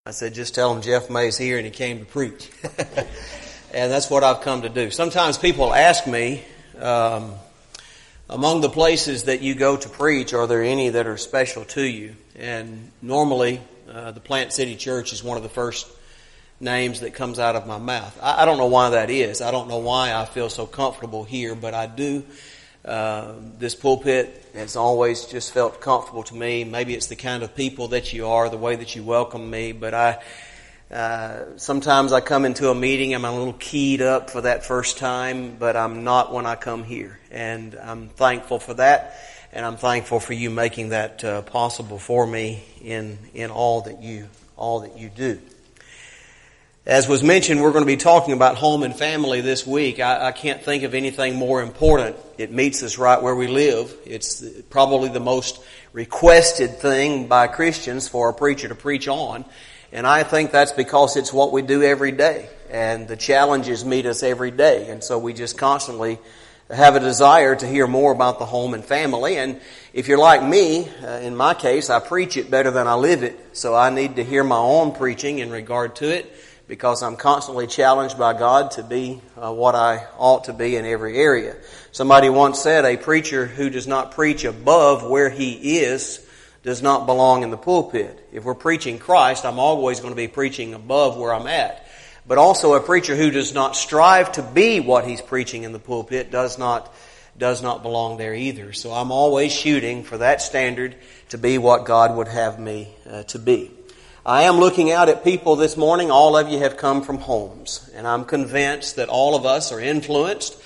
I said, just tell them Jeff May's here and he came to preach. And that's what I've come to do. Sometimes people ask me, among the places that you go to preach, are there any that are special to you? And normally, the Plant City Church is one of the first names that comes out of my mouth. I don't know why that is. I don't know why I feel so comfortable here, but I do. This pulpit has always just felt comfortable to me. Maybe it's the kind of people that you are, the way that you welcome me, but sometimes I come into a meeting, I'm a little keyed up for that first time, but I'm not when I come here. And I'm thankful for that, and I'm thankful for you making that possible for me in all that you do. As was mentioned, we're going to be talking about home and family this week. I can't think of anything more important. It meets us right where we live. It's probably the most requested thing by Christians for a preacher to preach on. And I think that's because it's what we do every day. And the challenges meet us every day. And so we just constantly have a desire to hear more about the home and family. And if you're like me, in my case, I preach it better than I live it. So I need to hear my own preaching in regard to it, because I'm constantly challenged by God to be what I ought to be in every area. Somebody once said, a preacher who does not preach above where he is does not belong in the pulpit. If we're preaching Christ, I'm always going to be preaching above where I'm at. But also a preacher who does not strive to be what he's preaching in the pulpit does not belong there either. So I'm always shooting for that standard to be what God would have me to be. I am looking out at people this morning. All of you have come from homes, and I'm convinced that all of us are influenced.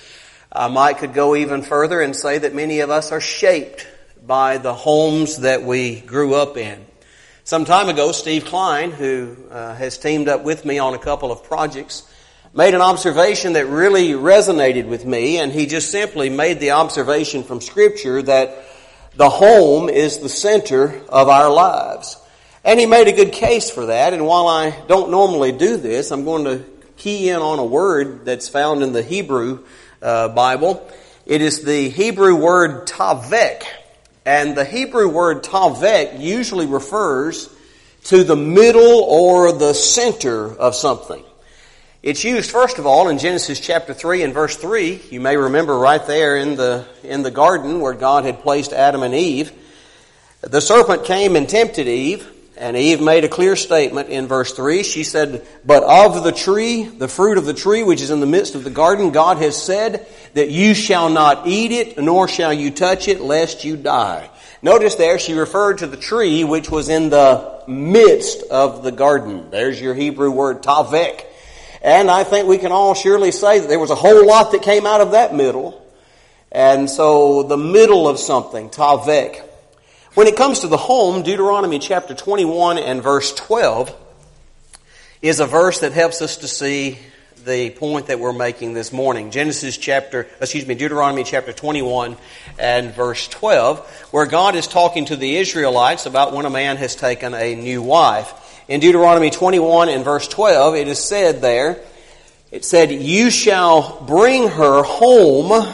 I could go even further and say that many of us are shaped by the homes that we grew up in. Some time ago, Steve Klein, who has teamed up with me on a couple of projects, made an observation that really resonated with me, and he just simply made the observation from Scripture that the home is the center of our lives. And he made a good case for that, and while I don't normally do this, I'm going to key in on a word that's found in the Hebrew Bible. It is the Hebrew word tavek, and the Hebrew word tavek usually refers to the middle or the center of something. It's used, first of all, in Genesis chapter 3 and verse 3. You may remember right there in the garden where God had placed Adam and Eve. The serpent came and tempted Eve. And Eve made a clear statement in verse 3. She said, but of the tree, the fruit of the tree which is in the midst of the garden, God has said that you shall not eat it, nor shall you touch it, lest you die. Notice there she referred to the tree which was in the midst of the garden. There's your Hebrew word tavek. And I think we can all surely say that there was a whole lot that came out of that middle. And so the middle of something, tavek. When it comes to the home, Deuteronomy chapter 21 and verse 12 is a verse that helps us to see the point that we're making this morning. Deuteronomy chapter 21 and verse 12, where God is talking to the Israelites about when a man has taken a new wife. In Deuteronomy 21 and verse 12, it is said there, it said, you shall bring her home,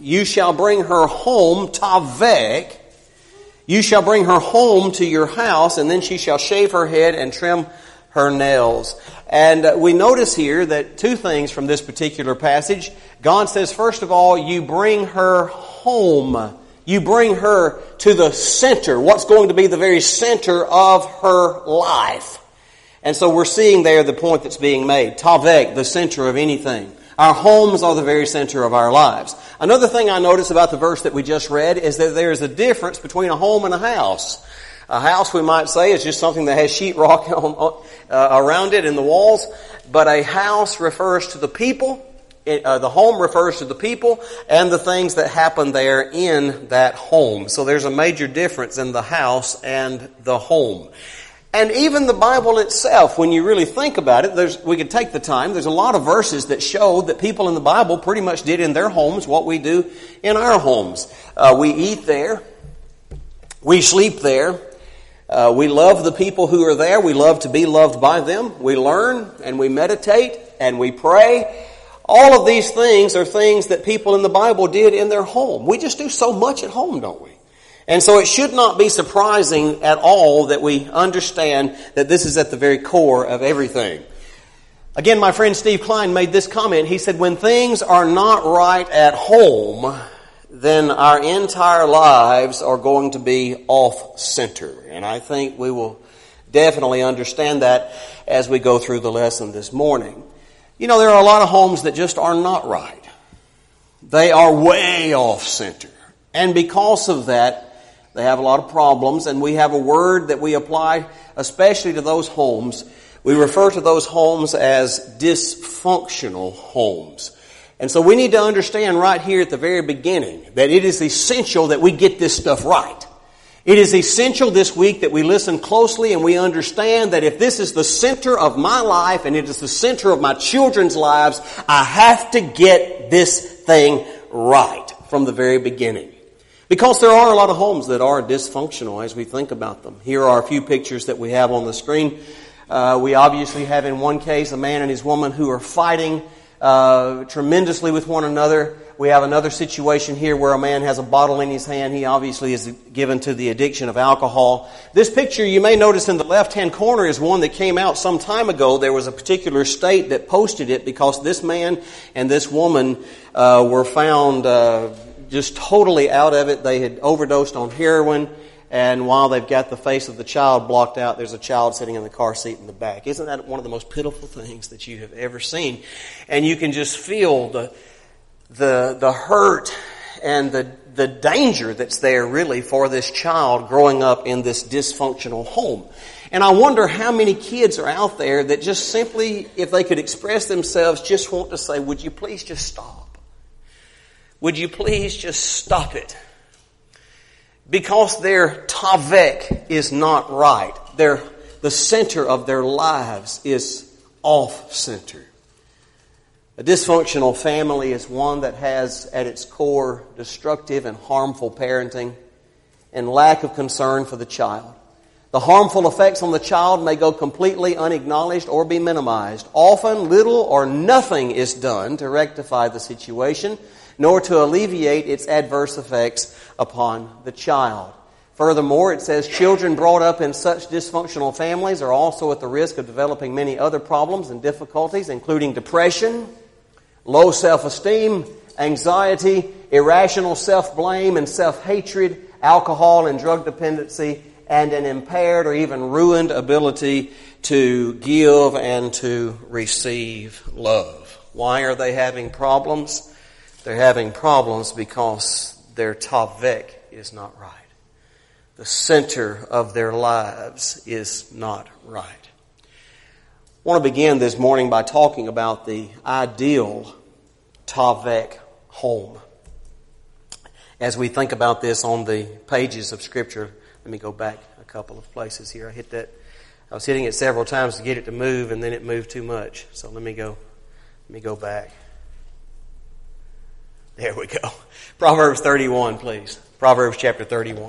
tavek, you shall bring her home to your house, and then she shall shave her head and trim her nails. And we notice here that two things from this particular passage. God says, first of all, you bring her home. You bring her to the center, what's going to be the very center of her life. And so we're seeing there the point that's being made. Tavek, the center of anything. Our homes are the very center of our lives. Another thing I notice about the verse that we just read is that there is a difference between a home and a house. A house, we might say, is just something that has sheetrock around it in the walls. But a house refers to the people. The home refers to the people and the things that happen there in that home. So there's a major difference in the house and the home. And even the Bible itself, when you really think about it, we could take the time. There's a lot of verses that show that people in the Bible pretty much did in their homes what we do in our homes. We eat there. We sleep there. We love the people who are there. We love to be loved by them. We learn and we meditate and we pray. All of these things are things that people in the Bible did in their home. We just do so much at home, don't we? And so it should not be surprising at all that we understand that this is at the very core of everything. Again, my friend Steve Klein made this comment. He said, when things are not right at home, then our entire lives are going to be off-center. And I think we will definitely understand that as we go through the lesson this morning. You know, there are a lot of homes that just are not right. They are way off-center. And because of that, they have a lot of problems, and we have a word that we apply especially to those homes. We refer to those homes as dysfunctional homes. And so we need to understand right here at the very beginning that it is essential that we get this stuff right. It is essential this week that we listen closely and we understand that if this is the center of my life and it is the center of my children's lives, I have to get this thing right from the very beginning. Because there are a lot of homes that are dysfunctional as we think about them. Here are a few pictures that we have on the screen. We obviously have in one case a man and his woman who are fighting tremendously with one another. We have another situation here where a man has a bottle in his hand. He obviously is given to the addiction of alcohol. This picture you may notice in the left-hand corner is one that came out some time ago. There was a particular state that posted it because this man and this woman were found just totally out of it. They had overdosed on heroin, and while they've got the face of the child blocked out, there's a child sitting in the car seat in the back. Isn't that one of the most pitiful things that you have ever seen? And you can just feel the hurt and the danger that's there really for this child growing up in this dysfunctional home. And I wonder how many kids are out there that just simply, if they could express themselves, just want to say, would you please just stop? Would you please just stop it? Because their tavek is not right. The center of their lives is off-center. A dysfunctional family is one that has at its core destructive and harmful parenting and lack of concern for the child. The harmful effects on the child may go completely unacknowledged or be minimized. Often little or nothing is done to rectify the situation, nor to alleviate its adverse effects upon the child. Furthermore, it says children brought up in such dysfunctional families are also at the risk of developing many other problems and difficulties, including depression, low self-esteem, anxiety, irrational self-blame and self-hatred, alcohol and drug dependency, and an impaired or even ruined ability to give and to receive love. Why are they having problems? They're having problems because their tavek is not right. The center of their lives is not right. I want to begin this morning by talking about the ideal tavek home. As we think about this on the pages of Scripture, let me go back a couple of places here. I was hitting it several times to get it to move, and then it moved too much. So let me go back. There we go. Proverbs 31, please. Proverbs chapter 31.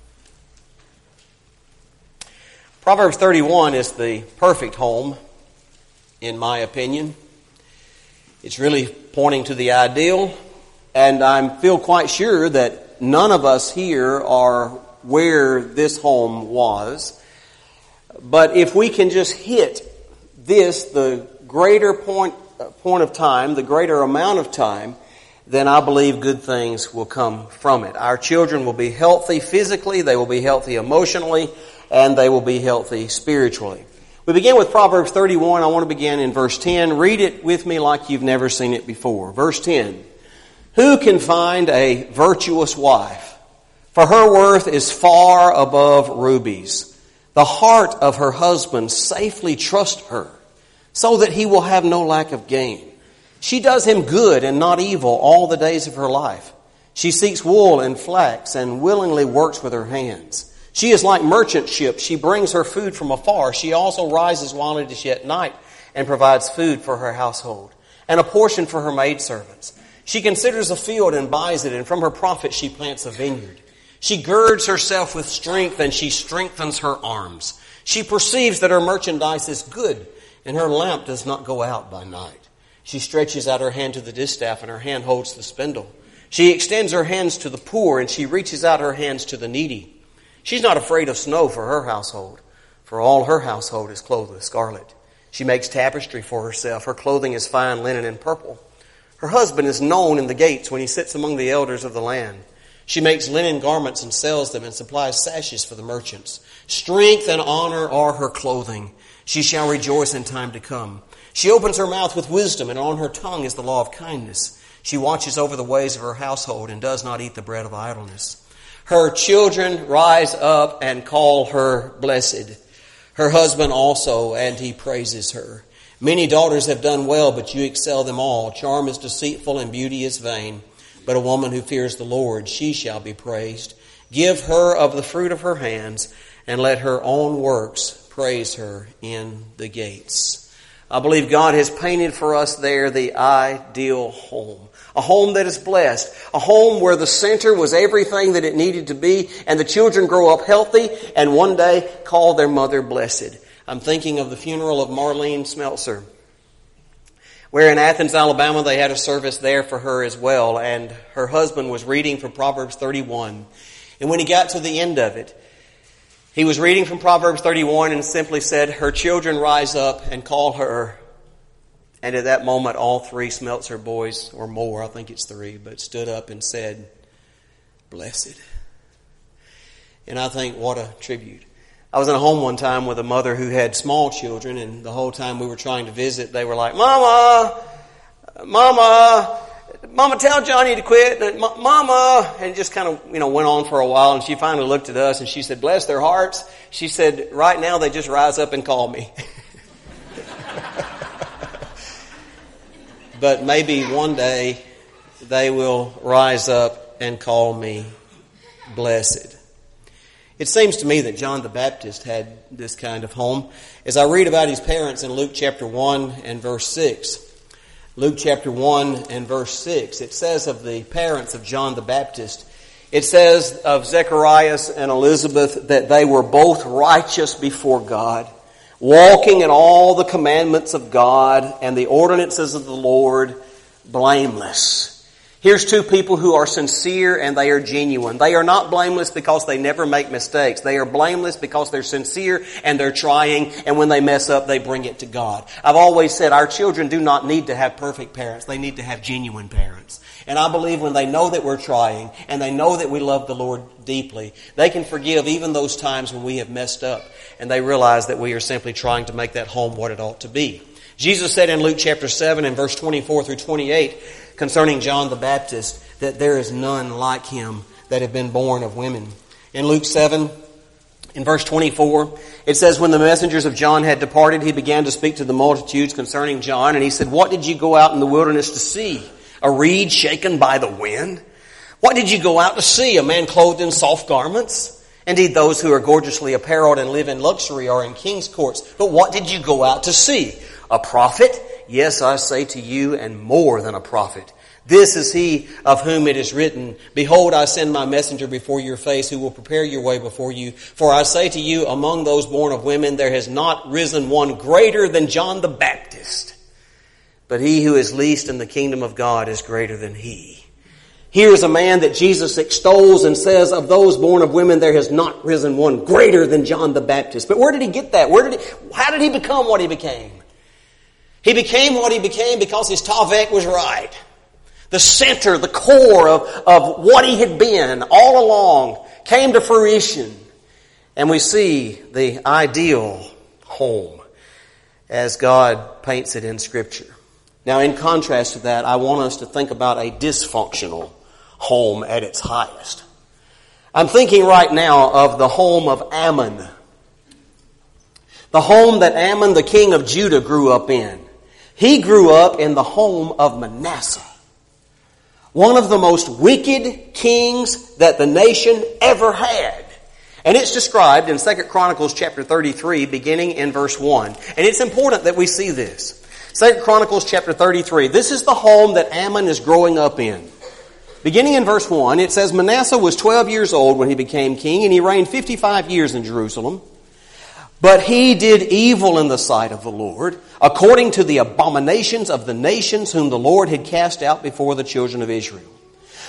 Proverbs 31 is the perfect home, in my opinion. It's really pointing to the ideal, and I feel quite sure that none of us here are where this home was. But if we can just hit this, the greater point of time, the greater amount of time, then I believe good things will come from it. Our children will be healthy physically, they will be healthy emotionally, and they will be healthy spiritually. We begin with Proverbs 31. I want to begin in verse 10. Read it with me like you've never seen it before. Verse 10. Who can find a virtuous wife? For her worth is far above rubies. The heart of her husband safely trusts her, so that he will have no lack of gain. She does him good and not evil all the days of her life. She seeks wool and flax and willingly works with her hands. She is like merchant ships. She brings her food from afar. She also rises while it is yet night and provides food for her household and a portion for her maidservants. She considers a field and buys it, and from her profit she plants a vineyard. She girds herself with strength and she strengthens her arms. She perceives that her merchandise is good and her lamp does not go out by night. She stretches out her hand to the distaff and her hand holds the spindle. She extends her hands to the poor, and she reaches out her hands to the needy. She's not afraid of snow for her household, for all her household is clothed with scarlet. She makes tapestry for herself. Her clothing is fine linen and purple. Her husband is known in the gates when he sits among the elders of the land. She makes linen garments and sells them and supplies sashes for the merchants. Strength and honor are her clothing. She shall rejoice in time to come. She opens her mouth with wisdom, and on her tongue is the law of kindness. She watches over the ways of her household and does not eat the bread of idleness. Her children rise up and call her blessed. Her husband also, and he praises her. Many daughters have done well, but you excel them all. Charm is deceitful and beauty is vain. But a woman who fears the Lord, she shall be praised. Give her of the fruit of her hands, and let her own works praise her in the gates. I believe God has painted for us there the ideal home. A home that is blessed. A home where the center was everything that it needed to be, and the children grow up healthy and one day call their mother blessed. I'm thinking of the funeral of Marlene Smeltzer, where in Athens, Alabama, they had a service there for her as well, and her husband was reading from Proverbs 31. And when he got to the end of it, he was reading from Proverbs 31 and simply said, her children rise up and call her. And at that moment, all three Smeltzer boys, or more, I think it's three, but stood up and said, blessed. And I think, what a tribute. I was in a home one time with a mother who had small children, and the whole time we were trying to visit, they were like, Mama, tell Johnny to quit, and Mama, and it just kind of, went on for a while, and she finally looked at us and she said, bless their hearts. She said, right now they just rise up and call me. But maybe one day they will rise up and call me blessed. It seems to me that John the Baptist had this kind of home. As I read about his parents in Luke chapter 1 and verse 6, Luke chapter 1 and verse 6, it says of the parents of John the Baptist, it says of Zechariah and Elizabeth that they were both righteous before God, walking in all the commandments of God and the ordinances of the Lord, blameless. Here's two people who are sincere and they are genuine. They are not blameless because they never make mistakes. They are blameless because they're sincere and they're trying, and when they mess up, they bring it to God. I've always said our children do not need to have perfect parents. They need to have genuine parents. And I believe when they know that we're trying and they know that we love the Lord deeply, they can forgive even those times when we have messed up, and they realize that we are simply trying to make that home what it ought to be. Jesus said in Luke chapter 7 and verse 24 through 28 concerning John the Baptist that there is none like him that have been born of women. In Luke 7, in verse 24, it says, when the messengers of John had departed, he began to speak to the multitudes concerning John, and he said, what did you go out in the wilderness to see? A reed shaken by the wind? What did you go out to see? A man clothed in soft garments? Indeed, those who are gorgeously apparelled and live in luxury are in king's courts. But what did you go out to see? A prophet? Yes, I say to you, and more than a prophet. This is he of whom it is written, behold, I send my messenger before your face, who will prepare your way before you. For I say to you, among those born of women, there has not risen one greater than John the Baptist. But he who is least in the kingdom of God is greater than he. Here is a man that Jesus extols and says, of those born of women, there has not risen one greater than John the Baptist. But where did he get that? How did he become what he became? He became what he became because his Tavek was right. The center, the core of what he had been all along came to fruition. And we see the ideal home as God paints it in Scripture. Now, in contrast to that, I want us to think about a dysfunctional home at its highest. I'm thinking right now of the home of Ammon. The home that Ammon, the king of Judah, grew up in. He grew up in the home of Manasseh, one of the most wicked kings that the nation ever had. And it's described in 2 Chronicles chapter 33, beginning in verse 1. And it's important that we see this. 2 Chronicles chapter 33, this is the home that Ammon is growing up in. Beginning in verse 1, it says, Manasseh was 12 years old when he became king, and he reigned 55 years in Jerusalem. But he did evil in the sight of the Lord, according to the abominations of the nations whom the Lord had cast out before the children of Israel.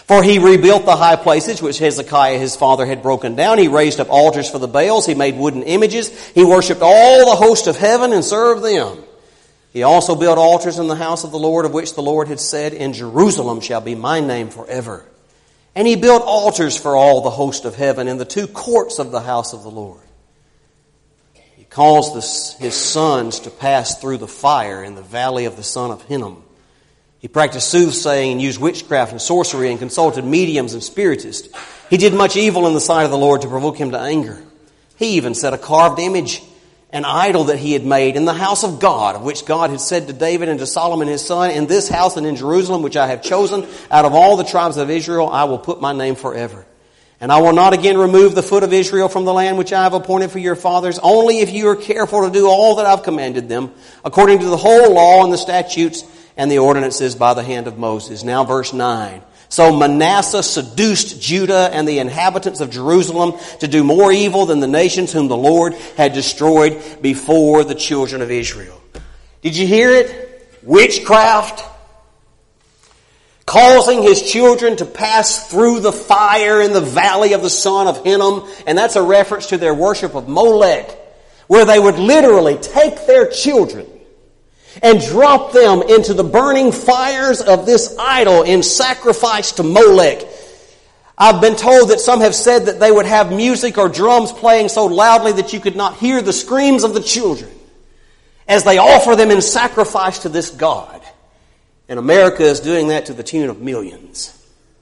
For he rebuilt the high places which Hezekiah his father had broken down. He raised up altars for the Baals. He made wooden images. He worshipped all the host of heaven and served them. He also built altars in the house of the Lord, of which the Lord had said, In Jerusalem shall be my name forever. And he built altars for all the host of heaven in the two courts of the house of the Lord. He caused his sons to pass through the fire in the valley of the son of Hinnom. He practiced soothsaying and used witchcraft and sorcery and consulted mediums and spiritists. He did much evil in the sight of the Lord to provoke him to anger. He even set a carved image, an idol that he had made in the house of God, of which God had said to David and to Solomon his son, In this house and in Jerusalem, which I have chosen, out of all the tribes of Israel, I will put my name forever. And I will not again remove the foot of Israel from the land which I have appointed for your fathers, only if you are careful to do all that I've commanded them, according to the whole law and the statutes and the ordinances by the hand of Moses. Now verse 9. So Manasseh seduced Judah and the inhabitants of Jerusalem to do more evil than the nations whom the Lord had destroyed before the children of Israel. Did you hear it? Witchcraft. Causing his children to pass through the fire in the valley of the son of Hinnom. And that's a reference to their worship of Molech, where they would literally take their children and drop them into the burning fires of this idol in sacrifice to Molech. I've been told that some have said that they would have music or drums playing so loudly that you could not hear the screams of the children as they offer them in sacrifice to this god. And America is doing that to the tune of millions.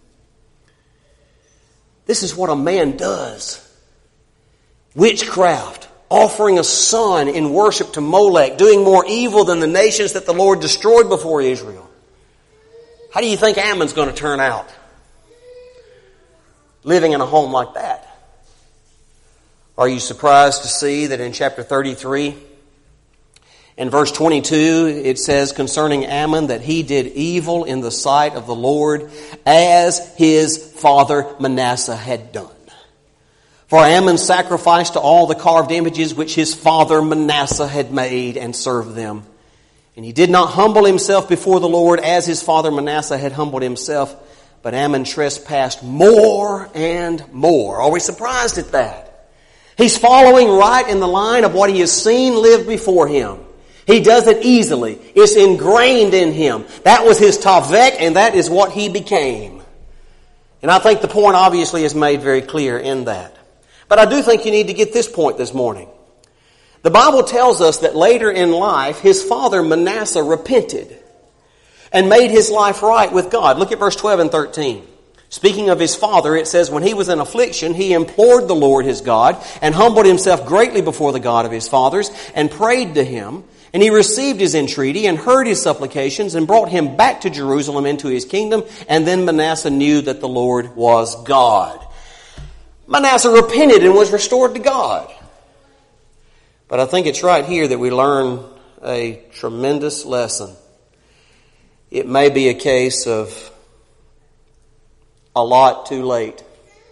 This is what a man does. Witchcraft. Offering a son in worship to Molech, doing more evil than the nations that the Lord destroyed before Israel. How do you think Ammon's going to turn out? Living in a home like that. Are you surprised to see that in chapter 33, in verse 22, it says concerning Ammon that he did evil in the sight of the Lord as his father Manasseh had done. For Ammon sacrificed to all the carved images which his father Manasseh had made and served them. And he did not humble himself before the Lord as his father Manasseh had humbled himself, but Ammon trespassed more and more. Are we surprised at that? He's following right in the line of what he has seen live before him. He does it easily. It's ingrained in him. That was his tavek, and that is what he became. And I think the point obviously is made very clear in that. But I do think you need to get this point this morning. The Bible tells us that later in life, his father Manasseh repented and made his life right with God. Look at verse 12 and 13. Speaking of his father, it says, When he was in affliction, he implored the Lord his God and humbled himself greatly before the God of his fathers and prayed to him. And he received his entreaty and heard his supplications and brought him back to Jerusalem into his kingdom. And then Manasseh knew that the Lord was God. Manasseh repented and was restored to God. But I think it's right here that we learn a tremendous lesson. It may be a case of a lot too late.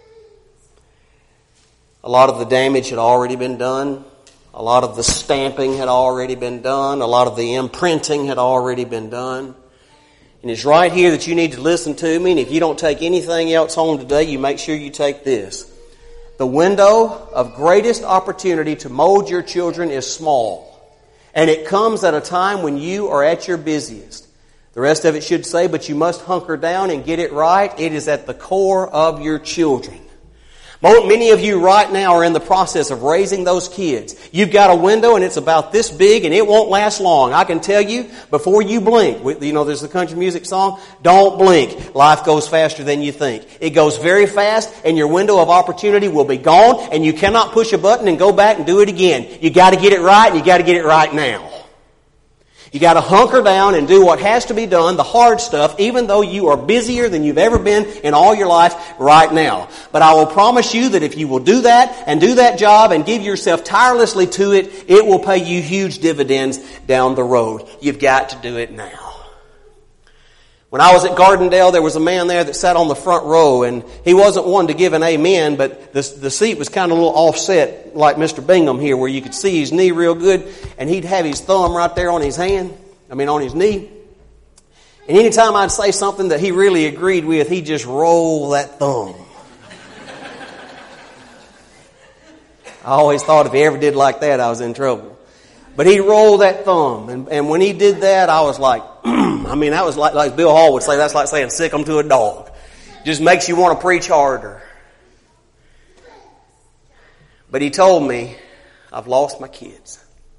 A lot of the damage had already been done. A lot of the stamping had already been done. A lot of the imprinting had already been done. And it's right here that you need to listen to me. And if you don't take anything else home today, you make sure you take this. The window of greatest opportunity to mold your children is small. And it comes at a time when you are at your busiest. The rest of it should say, but you must hunker down and get it right. It is at the core of your children. Many of you right now are in the process of raising those kids. You've got a window and it's about this big and it won't last long. I can tell you, before you blink, you know there's the country music song, don't blink. Life goes faster than you think. It goes very fast and your window of opportunity will be gone and you cannot push a button and go back and do it again. You got to get it right and you got to get it right now. You got to hunker down and do what has to be done, the hard stuff, even though you are busier than you've ever been in all your life right now. But I will promise you that if you will do that and do that job and give yourself tirelessly to it, it will pay you huge dividends down the road. You've got to do it now. When I was at Gardendale, there was a man there that sat on the front row, and he wasn't one to give an amen, but the seat was kind of a little offset, like Mr. Bingham here, where you could see his knee real good, and he'd have his thumb right there on his hand, on his knee. And anytime I'd say something that he really agreed with, he'd just roll that thumb. I always thought if he ever did like that, I was in trouble. But he'd roll that thumb. And when he did that, I was like, that was like Bill Hall would say, that's like saying sick 'em to a dog. Just makes you want to preach harder. But he told me, I've lost my kids.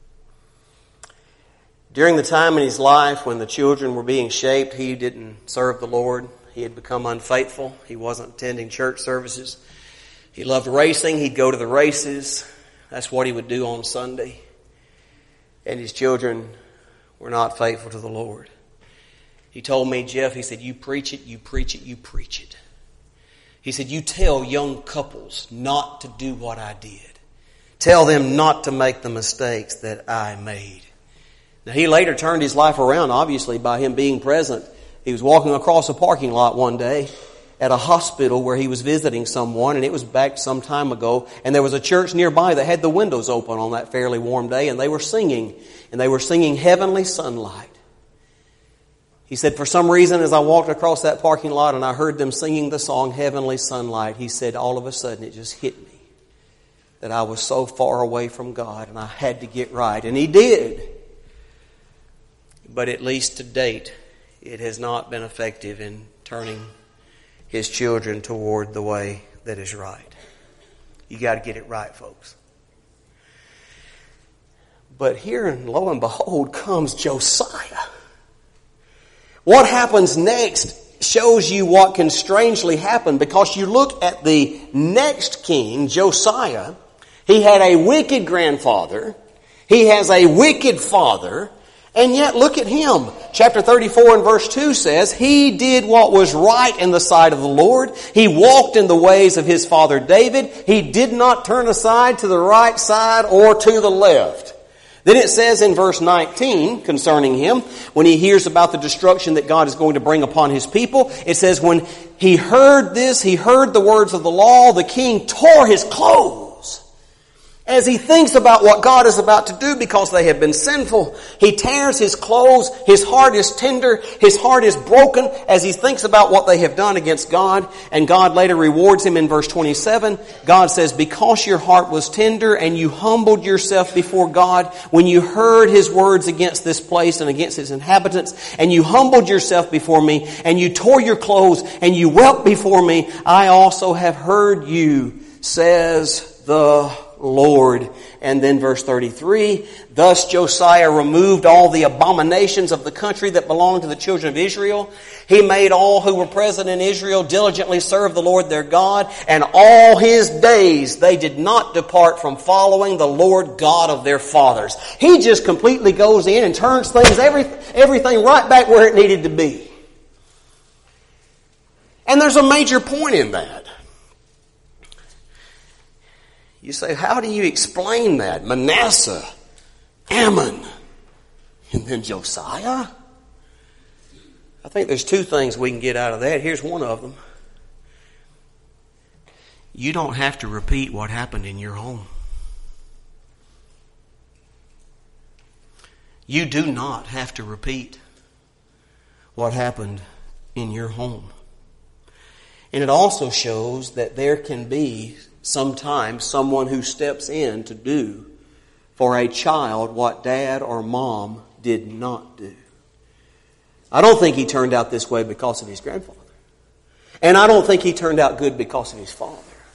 During the time in his life when the children were being shaped, he didn't serve the Lord. He had become unfaithful. He wasn't attending church services. He loved racing. He'd go to the races. That's what he would do on Sunday. And his children were not faithful to the Lord. He told me, Jeff, he said, you preach it, you preach it, you preach it. He said, you tell young couples not to do what I did. Tell them not to make the mistakes that I made. Now, he later turned his life around, obviously, by him being present. He was walking across a parking lot one day at a hospital where he was visiting someone, and it was back some time ago, and there was a church nearby that had the windows open on that fairly warm day, and they were singing Heavenly Sunlight. He said, for some reason, as I walked across that parking lot and I heard them singing the song Heavenly Sunlight, he said, all of a sudden it just hit me that I was so far away from God and I had to get right. And he did. But at least to date, it has not been effective in turning his children toward the way that is right. You got to get it right, folks. But here, and lo and behold, comes Josiah. What happens next shows you what can strangely happen, because you look at the next king, Josiah. He had a wicked grandfather. He has a wicked father. And yet, look at him. Chapter 34 and verse 2 says, he did what was right in the sight of the Lord. He walked in the ways of his father David. He did not turn aside to the right side or to the left. Then it says in verse 19 concerning him, when he hears about the destruction that God is going to bring upon his people, it says, when he heard this, he heard the words of the law, the king tore his clothes. As he thinks about what God is about to do because they have been sinful, he tears his clothes, his heart is tender, his heart is broken as he thinks about what they have done against God. And God later rewards him in verse 27. God says, because your heart was tender and you humbled yourself before God when you heard his words against this place and against its inhabitants, and you humbled yourself before me and you tore your clothes and you wept before me, I also have heard you, says the Lord. And then verse 33, thus Josiah removed all the abominations of the country that belonged to the children of Israel. He made all who were present in Israel diligently serve the Lord their God, and all his days they did not depart from following the Lord God of their fathers. He just completely goes in and turns things, everything right back where it needed to be. And there's a major point in that. You say, how do you explain that? Manasseh, Ammon, and then Josiah? I think there's two things we can get out of that. Here's one of them. You don't have to repeat what happened in your home. You do not have to repeat what happened in your home. And it also shows that there can be sometimes someone who steps in to do for a child what dad or mom did not do. I don't think he turned out this way because of his grandfather. And I don't think he turned out good because of his father.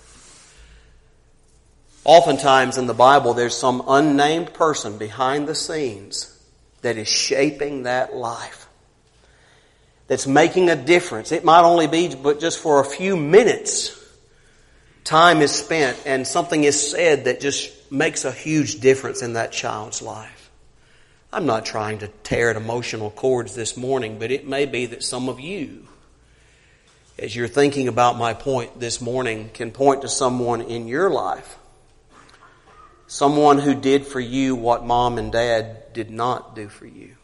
Oftentimes in the Bible there's some unnamed person behind the scenes that is shaping that life, that's making a difference. It might only be but just for a few minutes. Time is spent and something is said that just makes a huge difference in that child's life. I'm not trying to tear at emotional cords this morning, but it may be that some of you, as you're thinking about my point this morning, can point to someone in your life. Someone who did for you what mom and dad did not do for you.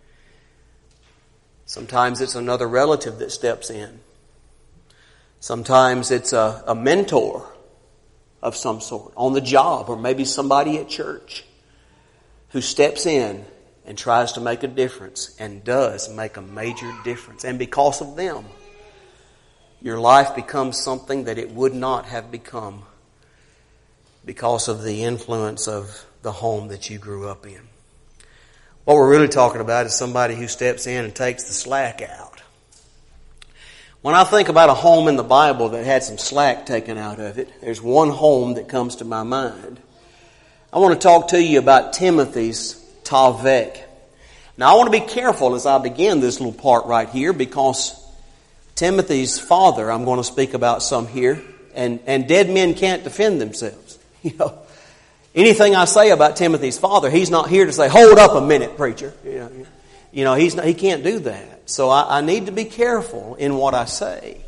Sometimes it's another relative that steps in. Sometimes it's a mentor of some sort on the job, or maybe somebody at church who steps in and tries to make a difference and does make a major difference. And because of them, your life becomes something that it would not have become because of the influence of the home that you grew up in. What we're really talking about is somebody who steps in and takes the slack out. When I think about a home in the Bible that had some slack taken out of it, there's one home that comes to my mind. I want to talk to you about Timothy's Tavek. Now I want to be careful as I begin this little part right here, because Timothy's father, I'm going to speak about some here, and dead men can't defend themselves. You know, anything I say about Timothy's father, he's not here to say, "Hold up a minute, preacher." You know, he can't do that. So I need to be careful in what I say.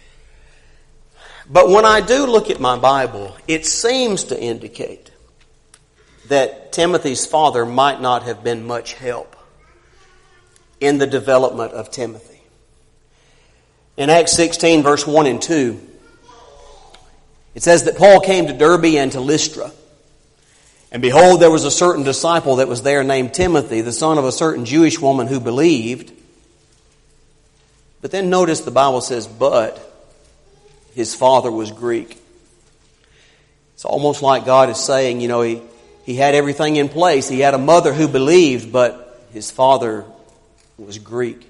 But when I do look at my Bible, it seems to indicate that Timothy's father might not have been much help in the development of Timothy. In Acts 16, verse 1 and 2, it says that Paul came to Derbe and to Lystra. And behold, there was a certain disciple that was there named Timothy, the son of a certain Jewish woman who believed. But then notice the Bible says, but his father was Greek. It's almost like God is saying, you know, he had everything in place. He had a mother who believed, but his father was Greek.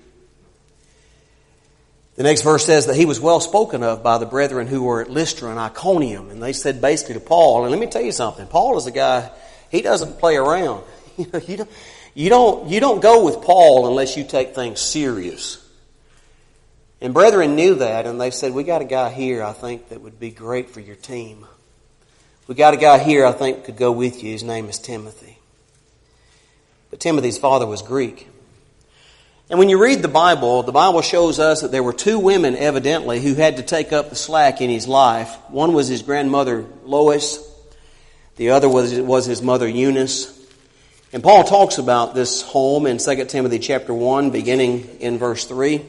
The next verse says that he was well spoken of by the brethren who were at Lystra and Iconium. And they said basically to Paul, and let me tell you something, Paul is a guy, he doesn't play around. You don't go with Paul unless you take things serious. And brethren knew that, and they said, we got a guy here I think that would be great for your team. We got a guy here I think could go with you. His name is Timothy. But Timothy's father was Greek. And when you read the Bible shows us that there were two women evidently who had to take up the slack in his life. One was his grandmother Lois. The other was his mother Eunice. And Paul talks about this home in 2 Timothy chapter 1, beginning in verse 3.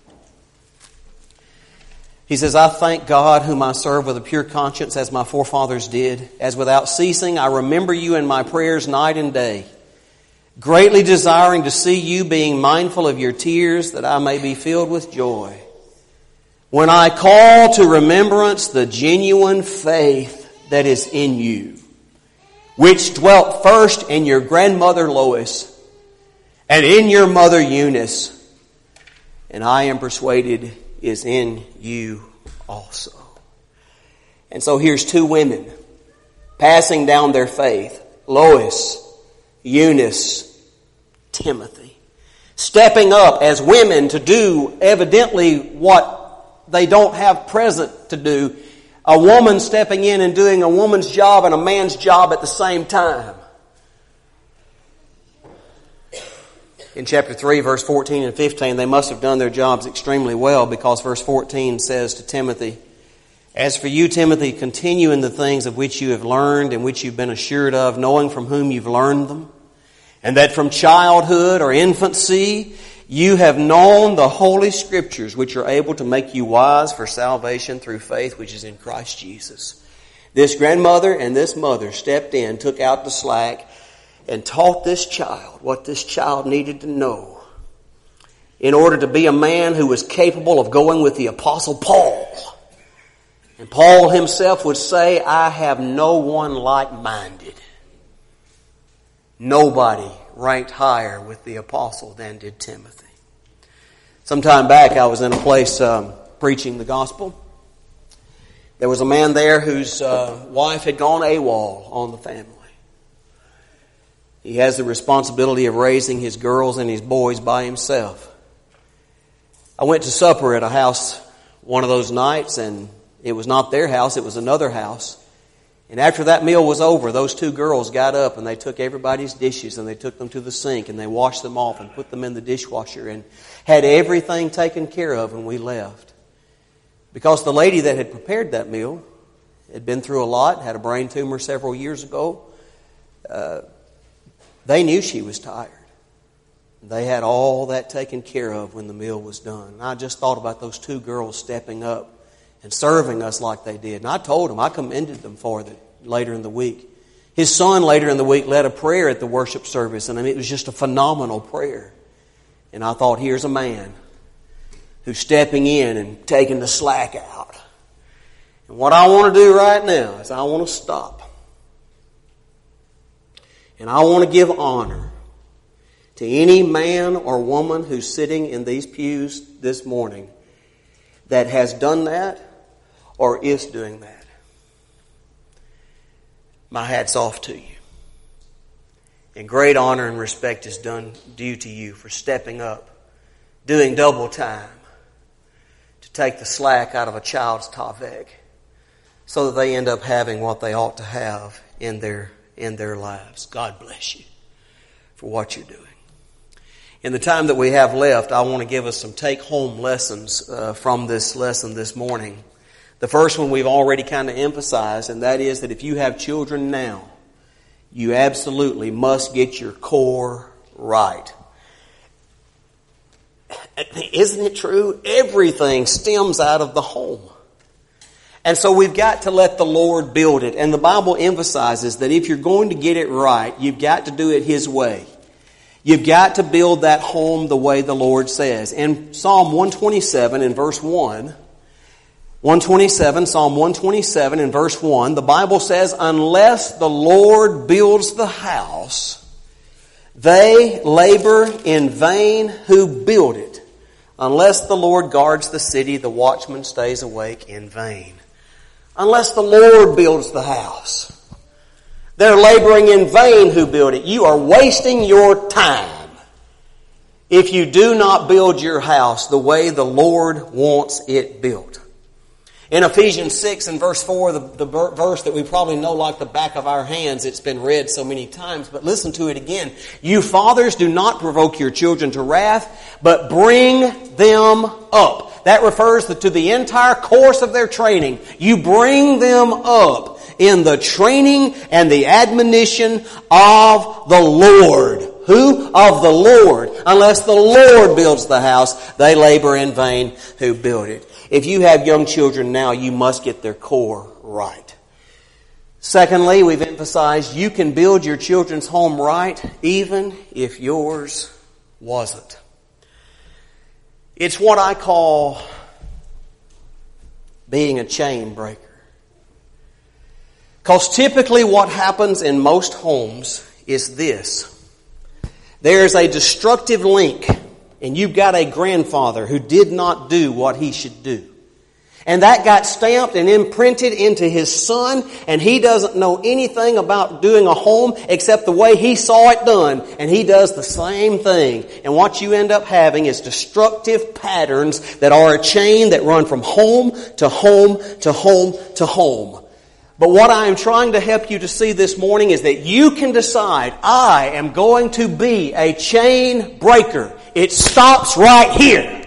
He says, I thank God whom I serve with a pure conscience as my forefathers did, as without ceasing I remember you in my prayers night and day, greatly desiring to see you, being mindful of your tears, that I may be filled with joy. When I call to remembrance the genuine faith that is in you, which dwelt first in your grandmother Lois and in your mother Eunice, and I am persuaded is in you also. And so here's two women passing down their faith. Lois, Eunice, Timothy. Stepping up as women to do evidently what they don't have present to do. A woman stepping in and doing a woman's job and a man's job at the same time. In chapter 3, verse 14 and 15, they must have done their jobs extremely well, because verse 14 says to Timothy, as for you, Timothy, continue in the things of which you have learned and which you've been assured of, knowing from whom you've learned them, and that from childhood or infancy you have known the Holy Scriptures, which are able to make you wise for salvation through faith which is in Christ Jesus. This grandmother and this mother stepped in, took out the slack, and taught this child what this child needed to know in order to be a man who was capable of going with the Apostle Paul. And Paul himself would say, I have no one like-minded. Nobody ranked higher with the apostle than did Timothy. Some time back I was in a place preaching the gospel. There was a man there whose wife had gone AWOL on the family. He has the responsibility of raising his girls and his boys by himself. I went to supper at a house one of those nights, and it was not their house, it was another house. And after that meal was over, those two girls got up and they took everybody's dishes and they took them to the sink and they washed them off and put them in the dishwasher and had everything taken care of when we left. Because the lady that had prepared that meal had been through a lot, had a brain tumor several years ago. They knew she was tired. They had all that taken care of when the meal was done. And I just thought about those two girls stepping up and serving us like they did. And I told them, I commended them for it later in the week. His son later in the week led a prayer at the worship service, and it was just a phenomenal prayer. And I thought, here's a man who's stepping in and taking the slack out. And what I want to do right now is I want to stop. And I want to give honor to any man or woman who's sitting in these pews this morning that has done that or is doing that. My hat's off to you. And great honor and respect is due to you for stepping up, doing double time to take the slack out of a child's tavek so that they end up having what they ought to have in their lives. God bless you for what you're doing. In the time that we have left, I want to give us some take-home lessons from this lesson this morning. The first one we've already kind of emphasized, and that is that if you have children now, you absolutely must get your core right. Isn't it true? Everything stems out of the home. And so we've got to let the Lord build it. And the Bible emphasizes that if you're going to get it right, you've got to do it His way. You've got to build that home the way the Lord says. In Psalm 127 in verse 1, Psalm 127 in verse 1, the Bible says, unless the Lord builds the house, they labor in vain who build it. Unless the Lord guards the city, the watchman stays awake in vain. Unless the Lord builds the house, they're laboring in vain who build it. You are wasting your time if you do not build your house the way the Lord wants it built. In Ephesians 6 and verse 4, the verse that we probably know like the back of our hands, it's been read so many times, but listen to it again. You fathers, do not provoke your children to wrath, but bring them up. That refers to the entire course of their training. You bring them up in the training and the admonition of the Lord. Who? Of the Lord. Unless the Lord builds the house, they labor in vain who build it. If you have young children now, you must get their core right. Secondly, we've emphasized you can build your children's home right even if yours wasn't. It's what I call being a chain breaker. Because typically what happens in most homes is this. There's a destructive link, and you've got a grandfather who did not do what he should do. And that got stamped and imprinted into his son, and he doesn't know anything about doing a home except the way he saw it done. And he does the same thing. And what you end up having is destructive patterns that are a chain that run from home to home to home to home. But what I am trying to help you to see this morning is that you can decide, I am going to be a chain breaker. It stops right here.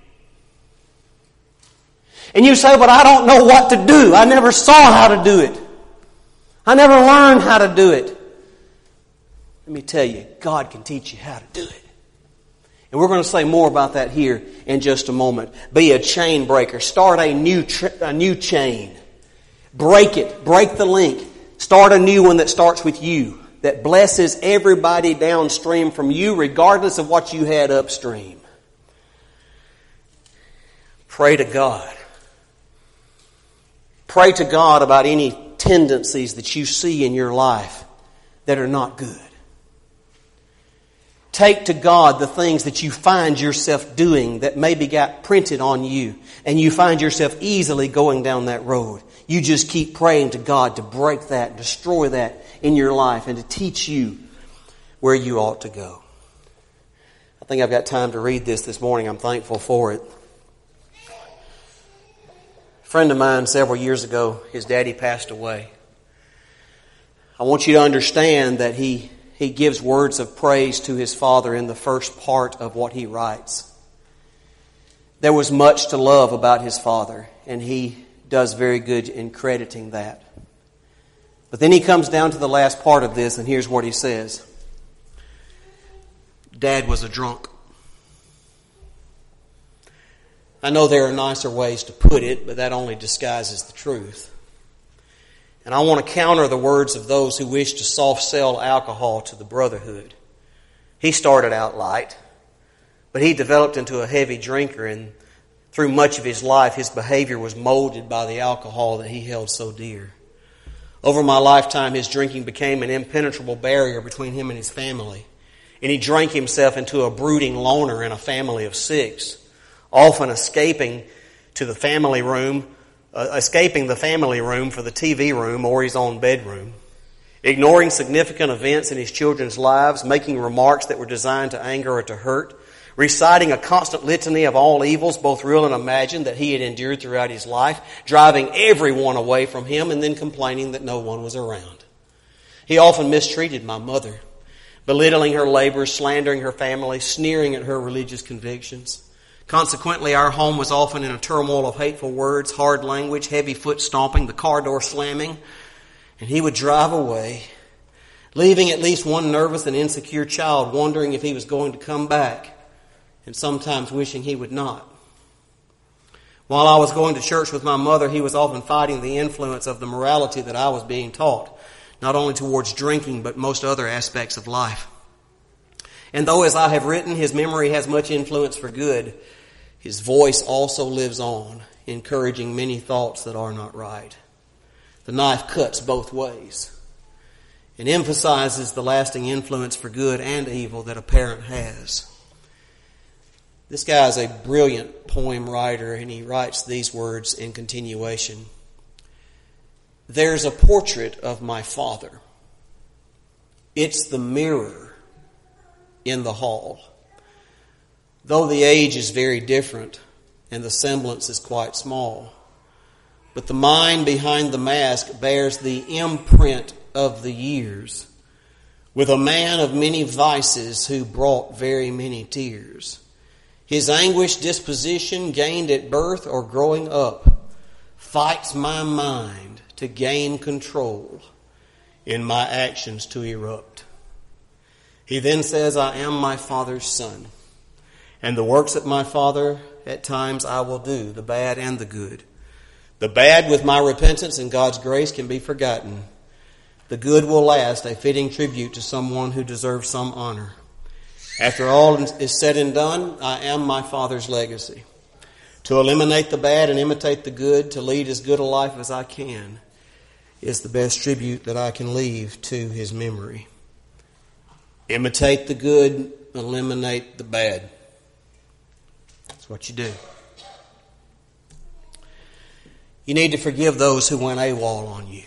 And you say, but I don't know what to do. I never saw how to do it. I never learned how to do it. Let me tell you, God can teach you how to do it. And we're going to say more about that here in just a moment. Be a chain breaker. Start a new chain. Break it. Break the link. Start a new one that starts with you, that blesses everybody downstream from you, regardless of what you had upstream. Pray to God. Pray to God about any tendencies that you see in your life that are not good. Take to God the things that you find yourself doing that maybe got printed on you, and you find yourself easily going down that road. You just keep praying to God to break that, destroy that in your life, and to teach you where you ought to go. I think I've got time to read this morning. I'm thankful for it. A friend of mine several years ago, his daddy passed away. I want you to understand that he gives words of praise to his father in the first part of what he writes. There was much to love about his father, and he does very good in crediting that. But then he comes down to the last part of this, and here's what he says. Dad was a drunk. I know there are nicer ways to put it, but that only disguises the truth. And I want to counter the words of those who wish to soft-sell alcohol to the brotherhood. He started out light, but he developed into a heavy drinker, and through much of his life, his behavior was molded by the alcohol that he held so dear. Over my lifetime, his drinking became an impenetrable barrier between him and his family. And he drank himself into a brooding loner in a family of 6, often escaping the family room for the TV room or his own bedroom, ignoring significant events in his children's lives, making remarks that were designed to anger or to hurt, reciting a constant litany of all evils, both real and imagined, that he had endured throughout his life, driving everyone away from him, and then complaining that no one was around. He often mistreated my mother, belittling her labors, slandering her family, sneering at her religious convictions. Consequently, our home was often in a turmoil of hateful words, hard language, heavy foot stomping, the car door slamming, and he would drive away, leaving at least one nervous and insecure child wondering if he was going to come back, and sometimes wishing he would not. While I was going to church with my mother, he was often fighting the influence of the morality that I was being taught, not only towards drinking, but most other aspects of life. And though, as I have written, his memory has much influence for good, his voice also lives on, encouraging many thoughts that are not right. The knife cuts both ways and emphasizes the lasting influence for good and evil that a parent has. This guy is a brilliant poem writer, and he writes these words in continuation. There's a portrait of my father. It's the mirror in the hall. Though the age is very different and the semblance is quite small, but the mind behind the mask bears the imprint of the years, with a man of many vices who brought very many tears. His anguished disposition, gained at birth or growing up, fights my mind to gain control, in my actions to erupt. He then says, I am my father's son, and the works of my father at times I will do, the bad and the good. The bad with my repentance and God's grace can be forgotten. The good will last, a fitting tribute to someone who deserves some honor. After all is said and done, I am my father's legacy. To eliminate the bad and imitate the good, to lead as good a life as I can, is the best tribute that I can leave to his memory. Imitate the good, eliminate the bad. That's what you do. You need to forgive those who went AWOL on you.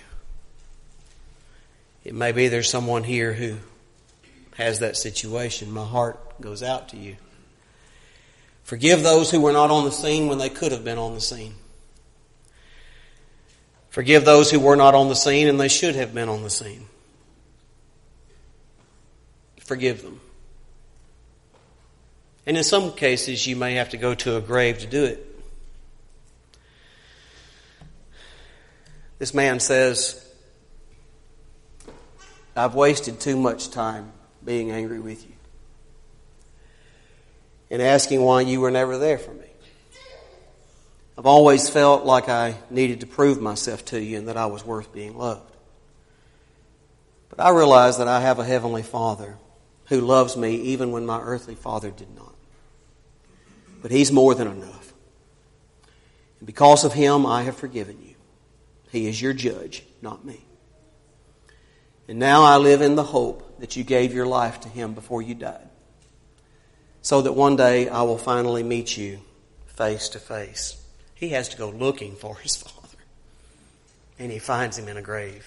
It may be there's someone here who has that situation. My heart goes out to you. Forgive those who were not on the scene when they could have been on the scene. Forgive those who were not on the scene and they should have been on the scene. Forgive them. And in some cases, you may have to go to a grave to do it. This man says, I've wasted too much time being angry with you and asking why you were never there for me. I've always felt like I needed to prove myself to you and that I was worth being loved. But I realize that I have a heavenly Father who loves me even when my earthly father did not. But he's more than enough. And because of him, I have forgiven you. He is your judge, not me. And now I live in the hope that you gave your life to him before you died, so that one day I will finally meet you face to face. He has to go looking for his father, and he finds him in a grave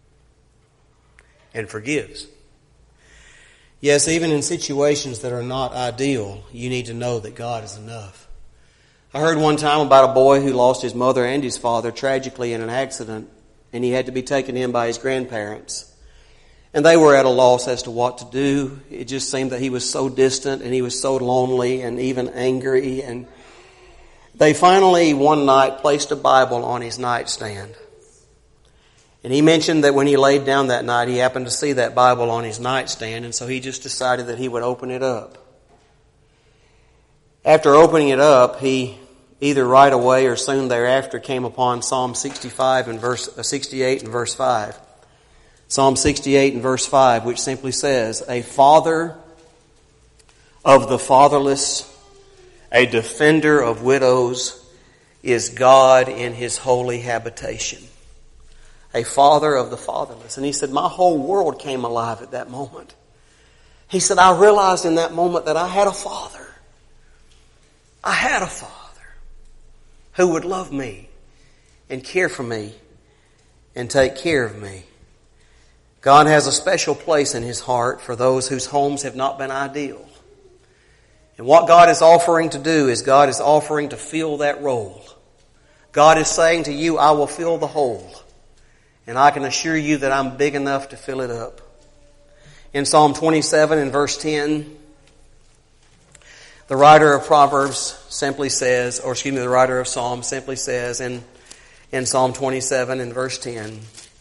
and forgives. Yes, even in situations that are not ideal, you need to know that God is enough. I heard one time about a boy who lost his mother and his father tragically in an accident, and he had to be taken in by his grandparents. And they were at a loss as to what to do. It just seemed that he was so distant and he was so lonely and even angry. And they finally one night placed a Bible on his nightstand. And he mentioned that when he laid down that night, he happened to see that Bible on his nightstand, and so he just decided that he would open it up. After opening it up, he either right away or soon thereafter came upon Psalm 68 and verse 5. Psalm 68 and verse 5, which simply says, "A father of the fatherless, a defender of widows, is God in His holy habitation." A father of the fatherless. And he said, my whole world came alive at that moment. He said, I realized in that moment that I had a father. I had a father who would love me and care for me and take care of me. God has a special place in His heart for those whose homes have not been ideal. And what God is offering to do is God is offering to fill that role. God is saying to you, I will fill the hole. And I can assure you that I'm big enough to fill it up. In Psalm 27 and verse 10, the writer of Proverbs simply says, the writer of Psalms simply says in Psalm 27 and verse 10,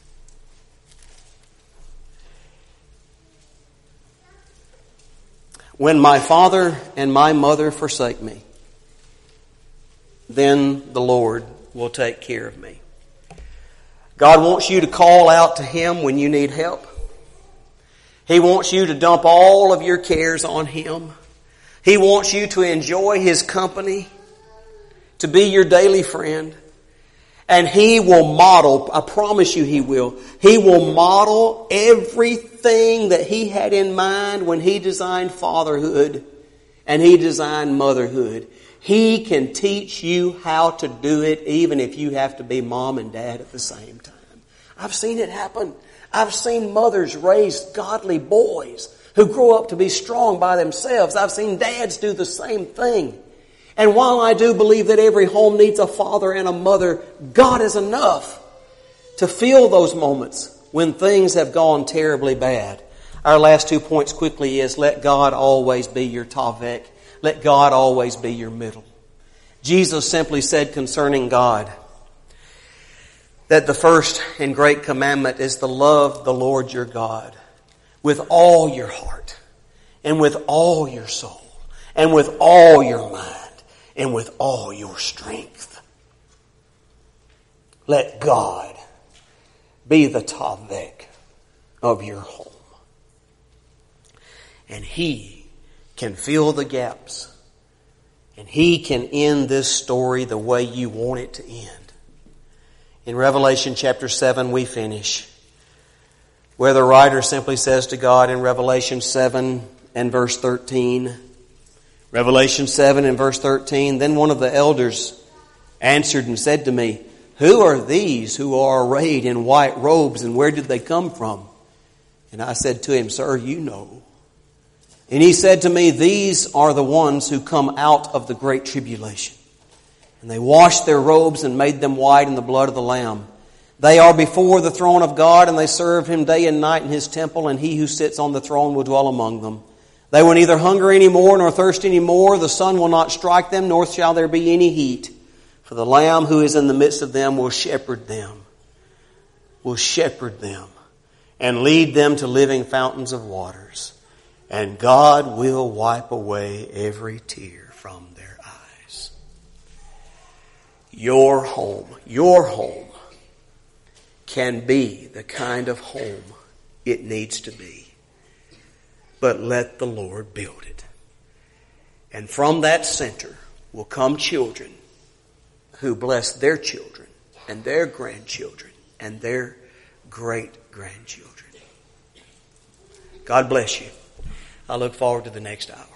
"When my father and my mother forsake me, then the Lord will take care of me." God wants you to call out to Him when you need help. He wants you to dump all of your cares on Him. He wants you to enjoy His company, to be your daily friend. And He will model, I promise you He will model everything that He had in mind when He designed fatherhood and He designed motherhood. He can teach you how to do it even if you have to be mom and dad at the same time. I've seen it happen. I've seen mothers raise godly boys who grow up to be strong by themselves. I've seen dads do the same thing. And while I do believe that every home needs a father and a mother, God is enough to fill those moments when things have gone terribly bad. Our last 2 points quickly is let God always be your Tavek. Let God always be your middle. Jesus simply said concerning God that the first and great commandment is to love the Lord your God with all your heart and with all your soul and with all your mind and with all your strength. Let God be the Tavek of your home. And He can fill the gaps. And He can end this story the way you want it to end. In Revelation chapter 7 we finish, where the writer simply says to God in Revelation 7 and verse 13, Revelation 7 and verse 13, "Then one of the elders answered and said to me, 'Who are these who are arrayed in white robes, and where did they come from?' And I said to him, 'Sir, you know.' And he said to me, 'These are the ones who come out of the great tribulation. And they washed their robes and made them white in the blood of the Lamb. They are before the throne of God, and they serve Him day and night in His temple, and He who sits on the throne will dwell among them. They will neither hunger any more nor thirst any more. The sun will not strike them, nor shall there be any heat. For the Lamb who is in the midst of them will shepherd them, and lead them to living fountains of waters. And God will wipe away every tear from their eyes.'" Your home can be the kind of home it needs to be. But let the Lord build it. And from that center will come children who bless their children and their grandchildren and their great-grandchildren. God bless you. I look forward to the next hour.